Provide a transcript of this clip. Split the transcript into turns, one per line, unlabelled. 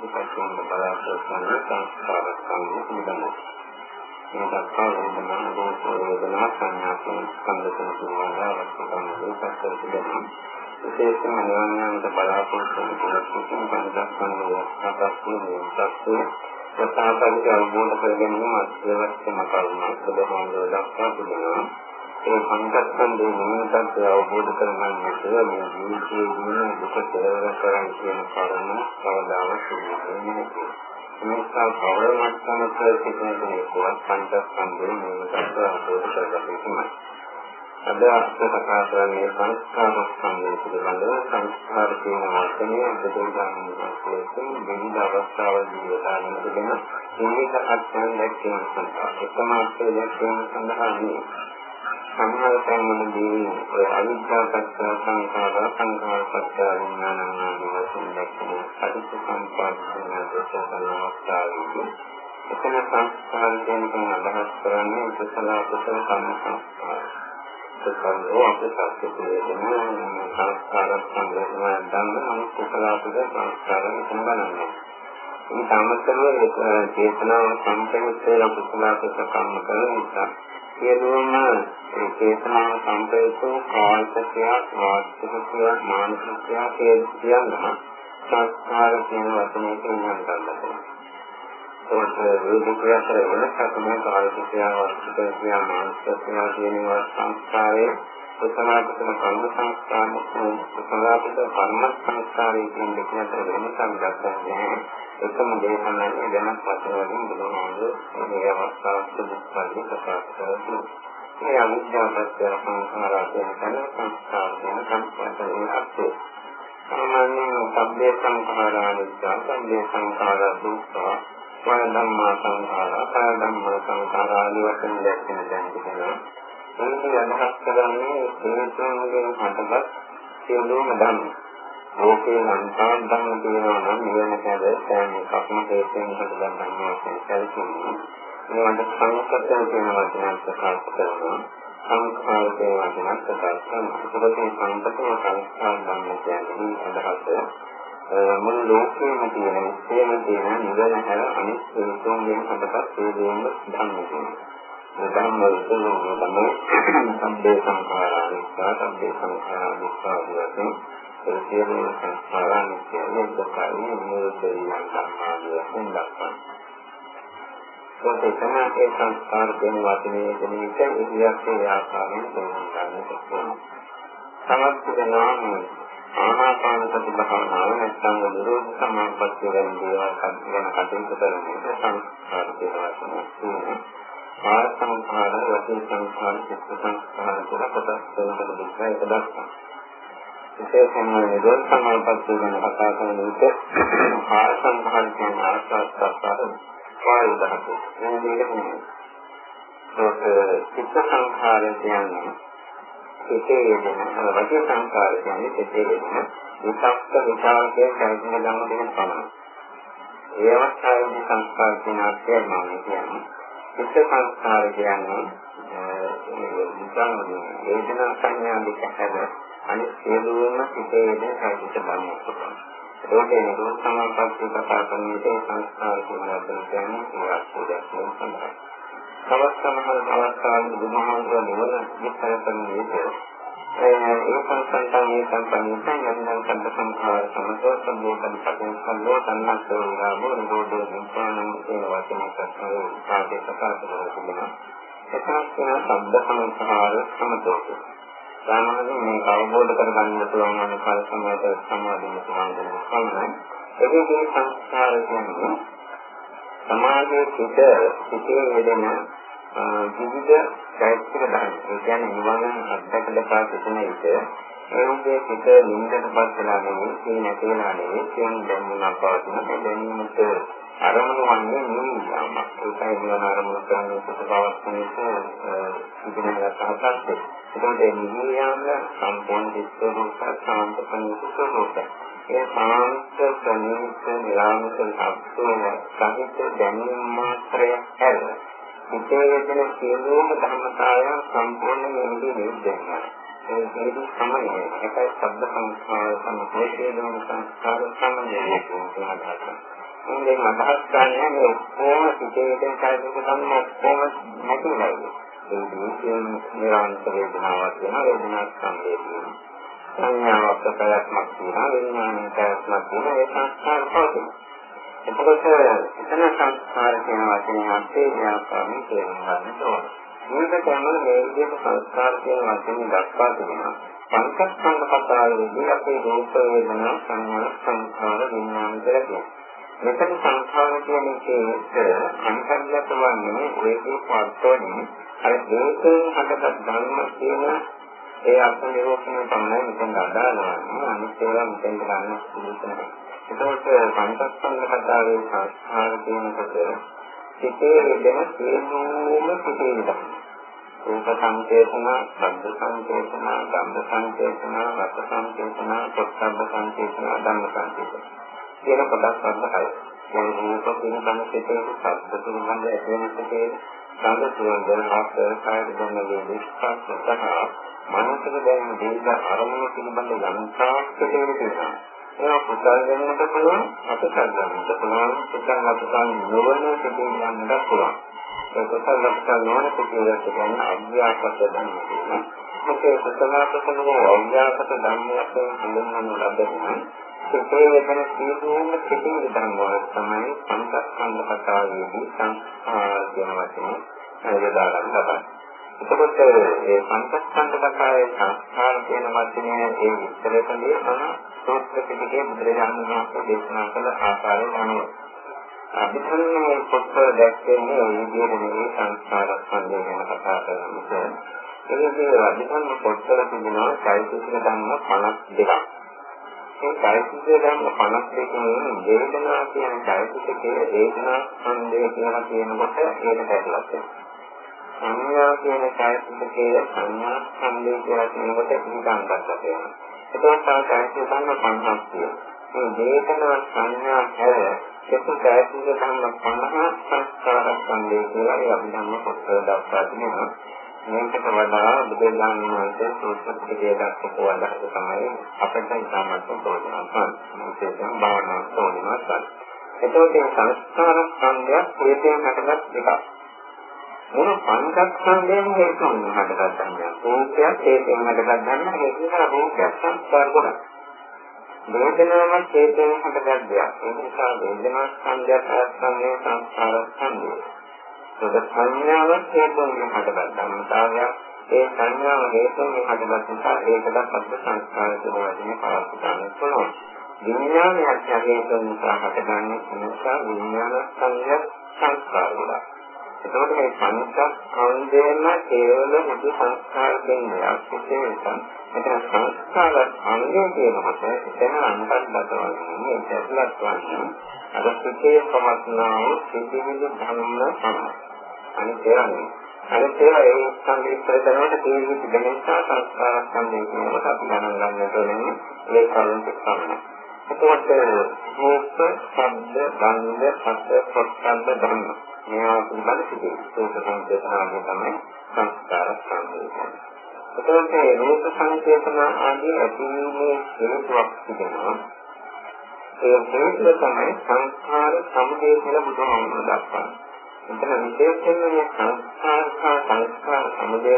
ඉතිපස්සෙන් බලාපොරොත්තු වන සංස්කාර සංගම පිළිබඳව. මේ දක්වා වේදනා රූප වේදනා සංඥා ස්කන්ධ තුනවල අවස්ථාවන් දෙකක් තිබෙනවා. විශේෂයෙන්ම නිවන්යන්ට බලාපොරොත්තු වන සංස්කාර සංගම ප්‍රතාපික අවබෝධ කර ගැනීම අත්‍යවශ්‍යම කරුණක් සදහවන්ව දක්වා තිබෙනවා. ඒ සංකප්පන්ගේ නිමිතත් අවබෝධ කරගන්නට මේ ජීවිතයේ දින දුක තේරුම් ගන්න කියන කරුණ කවදාවත් සිදුවෙන්නේ නැහැ. මේක කවරමත්කමක සිටින කෙනෙකුට සංකප්පන්ගේ නිමිතත් අවබෝධ කරගන්න අද අපේ කතා කරන්නේ සංස්කාර සංගය පිළිබඳව. සංස්කාර කියන වචනේ දෙකකින් විවිධ අවස්ථාවලදී යොදාගෙන තිබෙන විවිධ අර්ථයන් දැක්වීම සඳහා එකම අර්ථය දැක්වීම සඳහා නෙවෙයි. සමහර තැන්වලදී අවිද්‍යාව පත්‍ය සංඛාර සංඛාර පත්‍ය විඥාන ආදී වශයෙන් දැක්වෙන පටිච්චසමුප්පාද කියන දර්ශන අවස්ථාවේදී එතන සංස්කාර කියන අදහස් කරන්නේ කුසල අකුසල සංස්කාර. සංස්කාරෝ අපසක්කේතන සංස්කාර සංග්‍රහය දන්න කුසල අකුසල සංස්කාර සම්බන්ධයි. මේ සාමතරව චේතනාව සම්පූර්ණ කුසල අකුසල කර්ම කරන නිසා සියලුම චේතනාව සම්පූර්ණ කායිකය වාචිකය මානසිකය කියන සංස්කාර කියන වචනේ කියනවා ගන්නවා. ඒක විදිහට වෙනසක් තමයි කායිකය වාචිකය මානසිකය කියන සංස්කාරයේ උසනාපතන කර්ම සංස්කාරය උසනාපතන කර්ම සංස්කාරය කියන දෙක අතර වෙනසක් දක්වන්නේ එකම දේ තමයි වෙනස් වශයෙන් බුදුහාමුදුරුවෝ මේ අවස්ථාව සුදුසුපත් ප්‍රකාශ කරනවා. මේ අවිද්‍යාවපත්‍ය සංඛාරා කියන සංස්කාර වෙන සංස්කාරයේ අර්ථය. සාමාන්‍යයෙන් සබ්බේ සංඛාරා අනිත්‍ය, සබ්බේ සංඛාරා දුක්ඛ, වය ධම්මා සංඛාරා, කය ධම්මා සංඛාරා ආදී වශයෙන් දැක්වෙන දැන් තිබෙනවා. මේ අදහස් කරන්නේ හේතුන්ගෙන් හටගත් සියලුම ධර්ම. ඕකේ අන්තන් ධර්ම කියනවා නම් නිවන හැද සෑම එකක්ම හේතුන් හටගත් ධර්ම වශයෙන් සැලකෙනවා. මේවට සංකප්පය කියන වචනයක් ප්‍රකාශ කරනවා. සංඛාර කියන වචනයක් ප්‍රකාශ කරනවා. ඒකේ සංකප්පය සංස්කාර ධර්ම කියන්නේ අදහස මුළු ලෝකෙම තියෙන සියලු තියෙන නිවන හැර අනිත් හේතුන්ගෙන් හටගත් සියලුම ධර්ම කියනවා. ධම්ම වල තමයි සම්බේ සංඛාරා අනිත්‍ය, සම්බේ සංඛාරා දුක්ඛ ඒ සියලු සංස්කාරයන් කියන්නේ දුකයි නිරෝධයෙන් සම්මාදියෙන් දක්වනවා. ඒ තමයි සංස්කාර කියන වචනේ දෙන්නේ ඉතිහාසයේ ආකාරයෙන් තේරුම් ගන්නට ඕන. සමස්තනාම ආනාපාන සති භාවනාව නැත්නම් නිරෝධ සමාපත්තිය ගැන දේවල් ගැන කටයුතු කරන්නේ සංස්කාර කියන වචනේ. ආ සංඛාර, වචී සංඛාර, චිත්ත සංඛාර කියලා කොටස් දෙකකට දෙකයි දක්වනවා. විශේෂයෙන්ම නිරෝධ සමාපත්තිය ගැන කතා කරන විට ආ සංඛාර කියන ආස්වාස්තර වායු ධාතු මේ දෙකම. චිත්ත සංඛාර කියන්නේ සිතේ යෙදෙන, වචී සංඛාර කියන්නේ සිතේ යෙදෙන විචක්ක විචාරකයේ කයින් ගන්න දෙයක් තමයි. ඒ අවස්ථාවේදී සංස්කාර කියන අර්ථය මම කියන්නේ චිත්ත සංස්කාර කියන්නේ නිකන් වේදනා සංඥා දෙක හැර අනිත් සියලුම සිතේ යෙදෙන සාහිත්‍ය ධර්මයක් තමයි. ඒකේ නිරෝධ සමාපත්තිය කතා කරන විට සංස්කාර කියන වචනේ කියන්නේ ඒ අර්ථයක් නෙවෙයි. සමහර අවස්ථාවලදී බුදුහාමුදුරුවෝ නිවන විස්තර කරන විට ඒ සංසන්දනයේ සම්පන්නයෙන් යම් සම්බ සංඛාර සමතෝසම්බෝධන පදං තන්නස්සෝ විරාමෝ නිරෝධෝ විඥානං කියන වචනේ කාටේ කතා කරනවා. ඒකත් කියන සම්බ සංඛාර සමතෝස. සාමාන්‍යයෙන් මේ අවබෝධ කරගන්න පුළුවන් වන කාල සමයට සමාදින්න පුළුවන් දෙයක්. ඒකේ සංස්කාර කියන්නේ සමාජයේ සිටේ යෙදෙන විවිධ චෛත්‍යක ධර්ම. ඒ කියන්නේ නිවන අත්දැකලා සිටින විට ඒ උදේ සිට නිින්දටපත් වෙලා නෙවෙයි, සීන නැතිලා නෙවෙයි, කියන දැනුමක් පවතින දැනීමට අරමුණු වන්නේ නිවීම. ඒකයි නිවන අරමුණු කරන්නේ සුපවස්තනයේ ඉගෙනගත් හතරක්. ඒකේ නිවීම සම්පූර්ණ දිස්ත්‍රෝප සාන්තපන සුසුරෝප. ඒ සාන්ත ප්‍රණීත නිරාමස සත්‍යය සහිත දැනීම මාත්‍රය හැර ඉතේ යෙදෙන සියලුම ධර්මතාවයන් සම්පූර්ණයෙන් නිරුද්ධ ඒ හේතු සමයයි. ඒකයි ශබ්ද සංස්කාර සම්පූර්ණ සංස්කාර සමයයි කියනවා. මේ මතක් ගන්න මේ කොහොම සිටේකින් කායික ධර්ම කොහොම නැතිවයි. ඒ කියන්නේ නිරන්තර වේදනාවක් වෙන වේදනාවක් සම්බන්ධයෙන්. සංඥාවක් ප්‍රත්‍යක්ෂයක් තියෙනවා විඥානයක් තියෙනවා ඒ සංස්කාර පවතින. එතකොට එතන සංස්කාර කියන වචනේ අර්ථය ව්‍යාකරණය තේරුම් ගන්න ඕන. මේක තමයි මේ විදිහට සංස්කාර කියන වචනේ දක්වා තිබෙනවා. පංචස්කන්ධ කතාවේදී අපේ රූප වේදනා සංඥා සංස්කාර විඥාන කියලා කියනවා. මෙතන සංස්කාර කියන එකේ අන්තර්ගත වන්නේ ඒකේ පස්තෝනේ අර ඒකෙන් හටගත් ධර්ම කියන ඒ අර්ථ නිරූපණය තමයි මෙතන අදාළවන්නේ. අනිත් ඒවා මෙතෙන් ගන්න පුළුවන්. ඒකෝට පංචස්කන්ධ කතාවේ සංස්කාර කියනකොට සිතේ වෙන සියලුම සිතේ විතරයි. රූප සංකේතන, ශබ්ද සංකේතන, ගන්ධ සංකේතන, රස සංකේතන, පොට්ටබ්බ සංකේතන, ධම්ම සංකේතන. කියන කොටස් අටයි. මේ රූප කියන සංකේතයේ ශබ්ද පිළිබඳ ඇතිවෙන සිතේ ගන්ධ සුවඳ රස කාය දුන්න විස්පස්සතහ මනසට දැනෙන දීර්ඝ අරමුණු පිළිබඳ යන්ත්‍රාක් තියෙනවා. ඒක පුතල් වෙන්නට පුළුවන්, අපසල් වෙන්නට පුළුවන්, පුතල් අපසල් නොවන සිතින් යන්නට පුළුවන්. ඒ පුතල් අපසල් නොවන සිතින් යන්න අභ්‍යාසක ධර්ම තියෙනවා. මේකේ පුතල් අපසල් නොවන අභ්‍යාසක ධර්මයක් හඳුන්වනු ලබනවා. සිතේ වෙන සියලුම සිතින් ධර්ම වල තමයි පංචස්කන්ධ කතාවේදී සංස්කාර කියන වචනේ යොදා ගන්න ලබන්නේ. එතකොට මේ පංචස්කන්ධ කතාවේ සංස්කාර කියන වචනේ ඒ විස්තරයේදී සූත්‍ර පිටකයේ බුදුරජාණන් වහන්සේ දේශනා කළ ආකාරයට අනුව අභිධර්මයේ පොත්වල දැක්වෙන්නේ මේ විදිහේ සංස්කාර ස්කන්ධය ගැන කතා කරන නිසා ඒකේ අභිධර්ම පොත්වල තිබෙනවා චෛතසික ධර්ම 52ක්. ඒ චෛතසික ධර්ම 52කින් වේදනා කියන චෛතසිකයේ වේදනා ස්කන්ධය කියලා කියනකොට ඒකට ඇතුළත් වෙනවා. සංඥා කියන චෛතසිකයේ සංඥා ස්කන්ධය කියලා කියනකොට ඒක අන්තර්ගත වෙනවා. එතකොට චෛතසික ධර්ම 50ක් තියෙනවා. මේ වේදනා සංඥා හැර සිත චෛතසික ධර්ම 50 සංස්කාර ස්කන්ධය කියලා ඒ අභිධර්ම පොතේ දක්වා තිබෙනවා. මේකට වඩා බුදුරජාණන් වහන්සේ සූත්‍ර පිටකයේ දක්වපු අදහස තමයි අපිට ඉතාමත් ප්‍රයෝජනවත්. මේකෙන් භාවනාවක් තෝරනවා. එතකොට මේ සංස්කාර ස්කන්ධය හේතුන් හටගත් එකක්. මොන පංචස්කන්ධයෙන් හේතුන් හටගත් ධර්මයක්. රූපයක් හේතුන් හටගත් ධර්මයක්. ඒ නිසා රූපයක් සංස්කාර ගොඩක්. වේදනාවක් හේතුන් හටගත් දෙයක්. ඒ නිසා වේදනා ස්කන්ධය සංස්කාරයේ සංස්කාර ස්කන්ධය. ඒක සංඥාවක් හේතුන් හටගත් ධර්මතාවයක්. ඒ සංඥාව හේතුන් හටගත් නිසා ඒකටත් අපේ සංස්කාර කියන වචනේ පාවිච්චි කරන්න පුළුවන්. විඥානයක් හේතුන් නිසා හටගන්නේ නිසා විඥාන සංඥා සංස්කාර ගොඩක්. එතකොට මේ පංචස්කන්ධයම කේවල මුදු සංස්කාර දෙන්නේ අපිටේ නිසා මෙතන සංස්කාර අංගය කියනකොට එතන අන්තර්ගත වන්නේ ඒකලත් වන්නේ අර සිතේ පවත්නාව සිතිවිලි ධර්ම තමයි. අනිත් ඒවා ඒ සංකේත කරනකොට තේරුම් ගන්න නිසා සංස්කාර සම්බන්ධ වෙනකොට අපි ගණන් ගන්නට ඕනේ ඒ කරුණු තමයි. එතකොට රූප, ශබ්ද, ගන්ධ, රස, පොට්ටබ්බ ධර්ම මේවා පිළිබඳ සිදුවේ. රූප සංකේතනාවේ තමයි සංස්කාර සම්බන්ධයි. එතකොට රූප සංකේතන ආදී ඇතිවීමේ හේතුවක් තිබෙනවා. ඒ හේතුව තමයි සංස්කාර සමුදය කියලා බුදුහාමුදුරුවෝ දක්වන්නේ. එතන විශේෂයෙන්ම සංස්කාර සමුදය